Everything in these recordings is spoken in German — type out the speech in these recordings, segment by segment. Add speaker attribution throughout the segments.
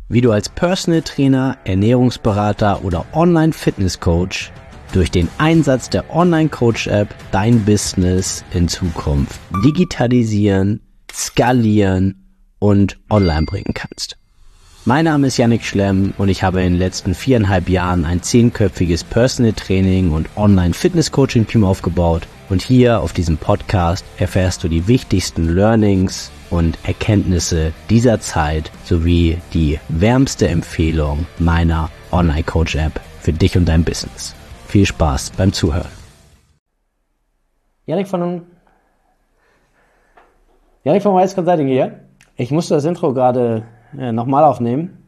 Speaker 1: wie du als Personal Trainer, Ernährungsberater oder Online-Fitness-Coach durch den Einsatz der Online-Coach-App dein Business in Zukunft digitalisieren, skalieren und online bringen kannst. Mein Name ist Yannick Schlemm und ich habe in den letzten 4,5 Jahren ein 10-köpfiges Personal Training und Online-Fitness-Coaching-Team aufgebaut. Und hier auf diesem Podcast erfährst du die wichtigsten Learnings und Erkenntnisse dieser Zeit sowie die wärmste Empfehlung meiner Online-Coach-App für dich und dein Business. Viel Spaß beim Zuhören.
Speaker 2: Yannick von Wise Consulting hier. Ich musste das Intro gerade nochmal aufnehmen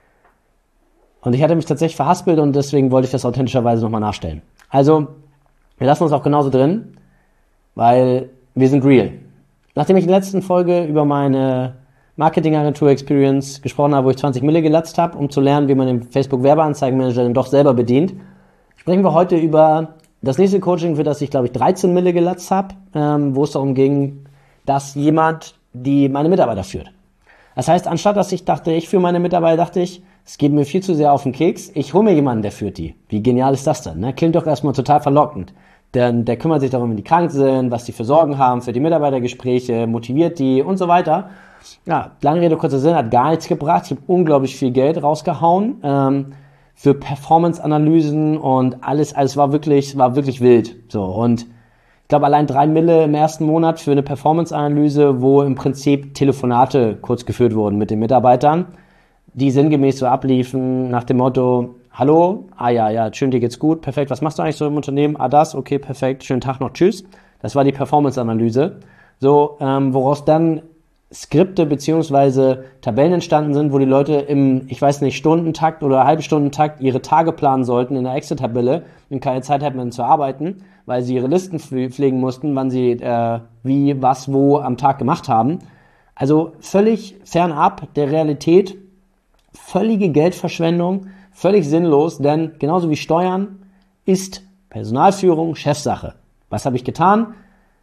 Speaker 2: und ich hatte mich tatsächlich verhaspelt und deswegen wollte ich das authentischerweise nochmal nachstellen. Also, wir lassen uns auch genauso drin, weil wir sind real. Nachdem ich in der letzten Folge über meine Marketingagentur Experience gesprochen habe, wo ich 20 Mille gelatzt habe, um zu lernen, wie man den Facebook-Werbeanzeigenmanager dann doch selber bedient, sprechen wir heute über das nächste Coaching, für das ich, glaube ich, 13 Mille gelatzt habe, wo es darum ging, dass jemand meine Mitarbeiter führt. Das heißt, anstatt dass ich dachte, ich führe meine Mitarbeiter, dachte ich, es geht mir viel zu sehr auf den Keks, ich hole mir jemanden, der führt die. Wie genial ist das denn? Ne? Klingt doch erstmal total verlockend. Denn der kümmert sich darum, wenn die krank sind, was die für Sorgen haben, für die Mitarbeitergespräche, motiviert die und so weiter. Ja, lange Rede, kurzer Sinn, hat gar nichts gebracht. Ich habe unglaublich viel Geld rausgehauen für Performance-Analysen und alles war wirklich wild. So, und ich glaube, allein 3 Mille im ersten Monat für eine Performance-Analyse, wo im Prinzip Telefonate kurz geführt wurden mit den Mitarbeitern, die sinngemäß so abliefen nach dem Motto: Hallo, ja, schön, dir geht's gut, perfekt, was machst du eigentlich so im Unternehmen? Das, okay, perfekt, schönen Tag noch, tschüss. Das war die Performance-Analyse. So, woraus dann Skripte beziehungsweise Tabellen entstanden sind, wo die Leute im, Stundentakt oder Halbstundentakt ihre Tage planen sollten in der Excel-Tabelle und keine Zeit hatten zu arbeiten, weil sie ihre Listen pflegen mussten, wann sie wie, was, wo am Tag gemacht haben. Also völlig fernab der Realität, völlige Geldverschwendung, völlig sinnlos, denn genauso wie Steuern ist Personalführung Chefsache. Was habe ich getan?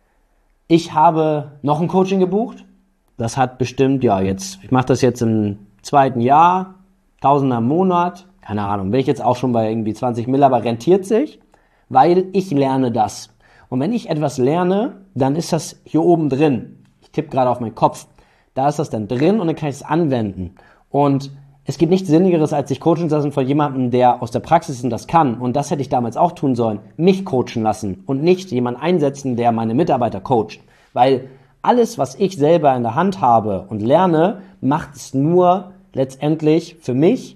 Speaker 2: Ich habe noch ein Coaching gebucht. Das hat bestimmt, ich mache das jetzt im 2. Jahr, Tausender im Monat, keine Ahnung, bin ich jetzt auch schon bei irgendwie 20 Mille, aber rentiert sich, weil ich lerne das. Und wenn ich etwas lerne, dann ist das hier oben drin. Ich tippe gerade auf meinen Kopf. Da ist das dann drin und dann kann ich es anwenden. Und es gibt nichts Sinnigeres, als sich coachen zu lassen von jemandem, der aus der Praxis ist und das kann. Und das hätte ich damals auch tun sollen. Mich coachen lassen und nicht jemanden einsetzen, der meine Mitarbeiter coacht. Weil alles, was ich selber in der Hand habe und lerne, macht es nur letztendlich für mich,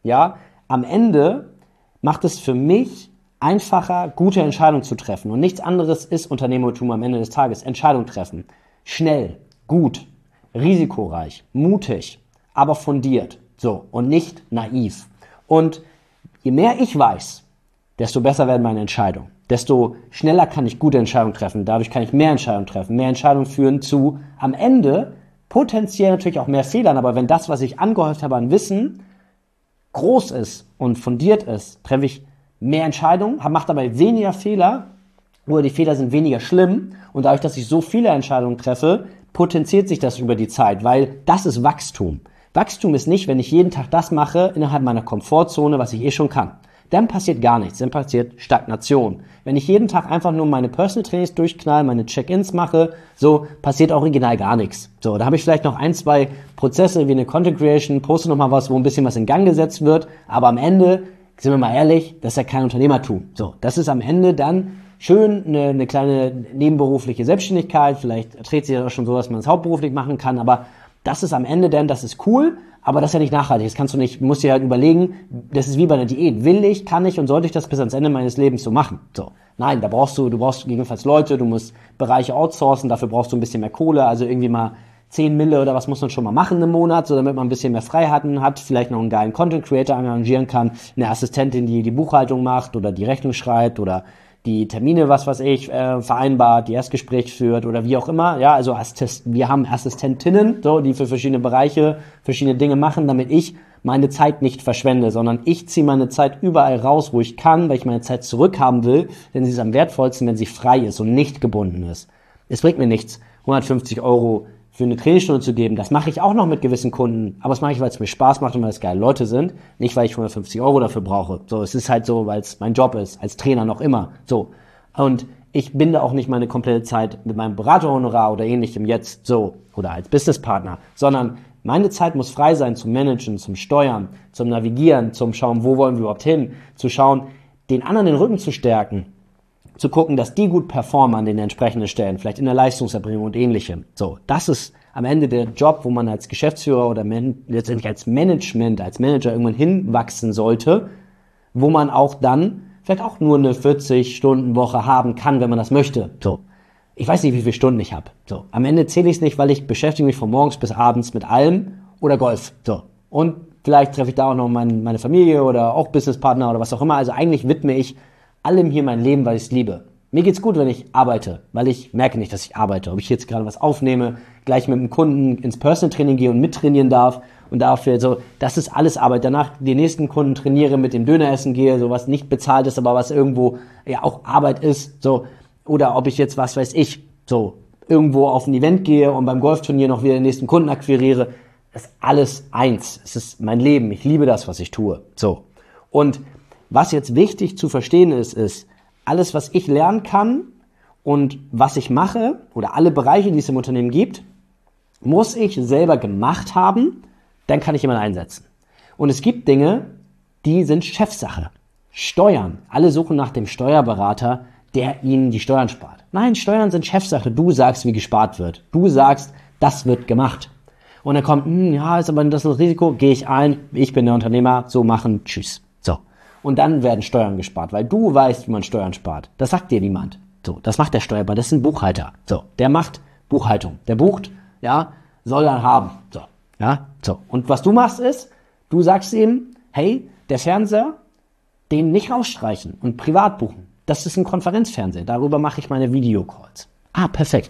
Speaker 2: am Ende macht es für mich einfacher, gute Entscheidungen zu treffen. Und nichts anderes ist Unternehmertum am Ende des Tages. Entscheidung treffen. Schnell, gut, risikoreich, mutig, aber fundiert. So, und nicht naiv. Und je mehr ich weiß, desto besser werden meine Entscheidungen. Desto schneller kann ich gute Entscheidungen treffen. Dadurch kann ich mehr Entscheidungen treffen. Mehr Entscheidungen führen zu, am Ende, potenziell natürlich auch mehr Fehlern. Aber wenn das, was ich angehäuft habe an Wissen, groß ist und fundiert ist, treffe ich mehr Entscheidungen, mache dabei weniger Fehler oder die Fehler sind weniger schlimm. Und dadurch, dass ich so viele Entscheidungen treffe, potenziert sich das über die Zeit, weil das ist Wachstum. Wachstum ist nicht, wenn ich jeden Tag das mache innerhalb meiner Komfortzone, was ich schon kann. Dann passiert gar nichts, dann passiert Stagnation. Wenn ich jeden Tag einfach nur meine Personal Trainings durchknall, meine Check-ins mache, so passiert original gar nichts. So, da habe ich vielleicht noch 1, 2 Prozesse wie eine Content Creation, poste nochmal was, wo ein bisschen was in Gang gesetzt wird, aber am Ende, sind wir mal ehrlich, das ist ja kein Unternehmertum. So, das ist am Ende dann schön eine kleine nebenberufliche Selbstständigkeit, vielleicht dreht sich ja auch schon so, dass man es hauptberuflich machen kann, aber das ist am Ende denn, das ist cool, aber das ist ja nicht nachhaltig. Das kannst du nicht, musst dir halt überlegen, das ist wie bei einer Diät. Will ich, kann ich und sollte ich das bis ans Ende meines Lebens so machen? So. Nein, du brauchst gegebenenfalls Leute, du musst Bereiche outsourcen, dafür brauchst du ein bisschen mehr Kohle, also irgendwie mal 10 Mille oder was muss man schon mal machen im Monat, so damit man ein bisschen mehr Freiheiten hat, vielleicht noch einen geilen Content Creator engagieren kann, eine Assistentin, die die Buchhaltung macht oder die Rechnung schreibt oder die Termine, vereinbart, die Erstgespräch führt oder wie auch immer. Ja, also wir haben Assistentinnen, so, die für verschiedene Bereiche verschiedene Dinge machen, damit ich meine Zeit nicht verschwende, sondern ich ziehe meine Zeit überall raus, wo ich kann, weil ich meine Zeit zurückhaben will, denn sie ist am wertvollsten, wenn sie frei ist und nicht gebunden ist. Es bringt mir nichts, 150 € für eine Trainingsstunde zu geben, das mache ich auch noch mit gewissen Kunden, aber das mache ich, weil es mir Spaß macht und weil es geile Leute sind, nicht weil ich 150 Euro dafür brauche. So, es ist halt so, weil es mein Job ist, als Trainer noch immer. So. Und ich binde auch nicht meine komplette Zeit mit meinem Beraterhonorar oder ähnlichem jetzt so oder als Businesspartner, sondern meine Zeit muss frei sein zum Managen, zum Steuern, zum Navigieren, zum Schauen, wo wollen wir überhaupt hin, zu schauen, den anderen den Rücken zu stärken, zu gucken, dass die gut performen an den entsprechenden Stellen, vielleicht in der Leistungserbringung und ähnlichem. So, das ist am Ende der Job, wo man als Geschäftsführer oder letztendlich als Management, als Manager irgendwann hinwachsen sollte, wo man auch dann vielleicht auch nur eine 40-Stunden-Woche haben kann, wenn man das möchte. So. Ich weiß nicht, wie viele Stunden ich habe. So. Am Ende zähle ich es nicht, weil ich beschäftige mich von morgens bis abends mit allem oder Golf. So. Und vielleicht treffe ich da auch noch meine Familie oder auch Businesspartner oder was auch immer. Also eigentlich widme ich allem hier mein Leben, weil ich es liebe. Mir geht's gut, wenn ich arbeite, weil ich merke nicht, dass ich arbeite. Ob ich jetzt gerade was aufnehme, gleich mit einem Kunden ins Personal Training gehe und mittrainieren darf und dafür so, das ist alles Arbeit. Danach die nächsten Kunden trainiere, mit dem Döner essen gehe, so was nicht bezahlt ist, aber was irgendwo ja auch Arbeit ist, so. Oder ob ich jetzt, was weiß ich, so irgendwo auf ein Event gehe und beim Golfturnier noch wieder den nächsten Kunden akquiriere. Das ist alles eins. Es ist mein Leben. Ich liebe das, was ich tue. So. Und was jetzt wichtig zu verstehen ist, alles, was ich lernen kann und was ich mache oder alle Bereiche, die es im Unternehmen gibt, muss ich selber gemacht haben, dann kann ich jemanden einsetzen. Und es gibt Dinge, die sind Chefsache. Steuern. Alle suchen nach dem Steuerberater, der ihnen die Steuern spart. Nein, Steuern sind Chefsache. Du sagst, wie gespart wird. Du sagst, das wird gemacht. Und dann kommt, ja, ist aber das ein Risiko, gehe ich ein, ich bin der Unternehmer, so machen, tschüss. So. Und dann werden Steuern gespart, weil du weißt, wie man Steuern spart. Das sagt dir niemand. So, das macht der Steuerberater, das ist ein Buchhalter. So, der macht Buchhaltung. Der bucht, ja, soll dann haben. So, ja, so. Und was du machst ist, du sagst ihm, hey, der Fernseher, den nicht rausstreichen und privat buchen. Das ist ein Konferenzfernseher. Darüber mache ich meine Videocalls. Ah, perfekt.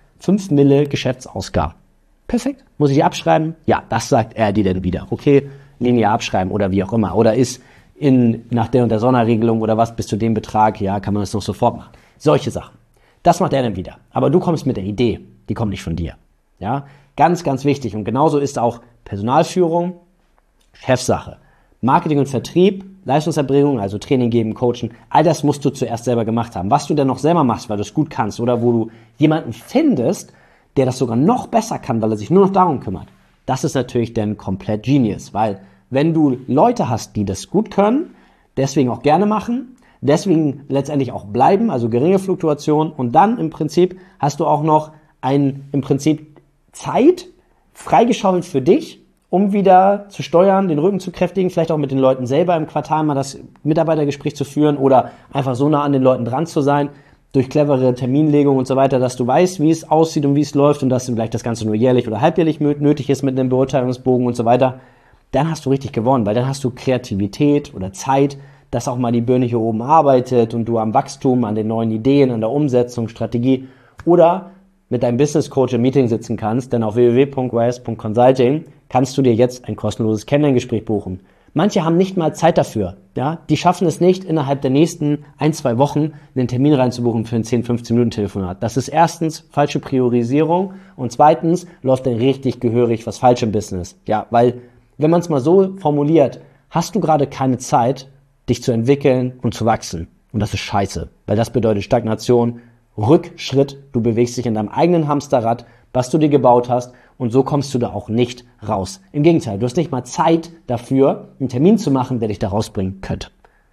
Speaker 2: 5 Mille Geschäftsausgaben. Perfekt. Muss ich die abschreiben? Ja, das sagt er dir dann wieder. Okay, Linie abschreiben oder wie auch immer. Oder ist nach der und der Sonderregelung oder was bis zu dem Betrag, ja, kann man das noch sofort machen. Solche Sachen. Das macht er dann wieder. Aber du kommst mit der Idee. Die kommt nicht von dir. Ja, ganz, ganz wichtig. Und genauso ist auch Personalführung Chefsache. Marketing und Vertrieb, Leistungserbringung, also Training geben, Coachen, all das musst du zuerst selber gemacht haben. Was du denn noch selber machst, weil du es gut kannst oder wo du jemanden findest, der das sogar noch besser kann, weil er sich nur noch darum kümmert, das ist natürlich dann komplett Genius, weil wenn du Leute hast, die das gut können, deswegen auch gerne machen, deswegen letztendlich auch bleiben, also geringe Fluktuation und dann im Prinzip hast du auch noch im Prinzip Zeit freigeschaufelt für dich, um wieder zu steuern, den Rücken zu kräftigen, vielleicht auch mit den Leuten selber im Quartal mal das Mitarbeitergespräch zu führen oder einfach so nah an den Leuten dran zu sein, durch clevere Terminlegung und so weiter, dass du weißt, wie es aussieht und wie es läuft und dass vielleicht das Ganze nur jährlich oder halbjährlich nötig ist mit einem Beurteilungsbogen und so weiter, dann hast du richtig gewonnen, weil dann hast du Kreativität oder Zeit, dass auch mal die Birne hier oben arbeitet und du am Wachstum, an den neuen Ideen, an der Umsetzung, Strategie oder mit deinem Business Coach im Meeting sitzen kannst, denn auf www.wise.consulting kannst du dir jetzt ein kostenloses Kennenlerngespräch buchen. Manche haben nicht mal Zeit dafür, ja, die schaffen es nicht, innerhalb der nächsten 1-2 Wochen einen Termin reinzubuchen für ein 10-15 Minuten Telefonat. Das ist erstens falsche Priorisierung und zweitens läuft dann richtig gehörig was falsch im Business. Ja, weil, wenn man es mal so formuliert, hast du gerade keine Zeit, dich zu entwickeln und zu wachsen. Und das ist scheiße, weil das bedeutet Stagnation, Rückschritt, du bewegst dich in deinem eigenen Hamsterrad, was du dir gebaut hast und so kommst du da auch nicht raus. Im Gegenteil, du hast nicht mal Zeit dafür, einen Termin zu machen, der dich da rausbringen könnte.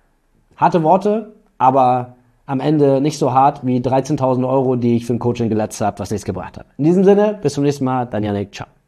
Speaker 2: Harte Worte, aber am Ende nicht so hart wie 13.000 Euro, die ich für ein Coaching geletzt habe, was nichts gebracht hat. In diesem Sinne, bis zum nächsten Mal, dein Yannick, ciao.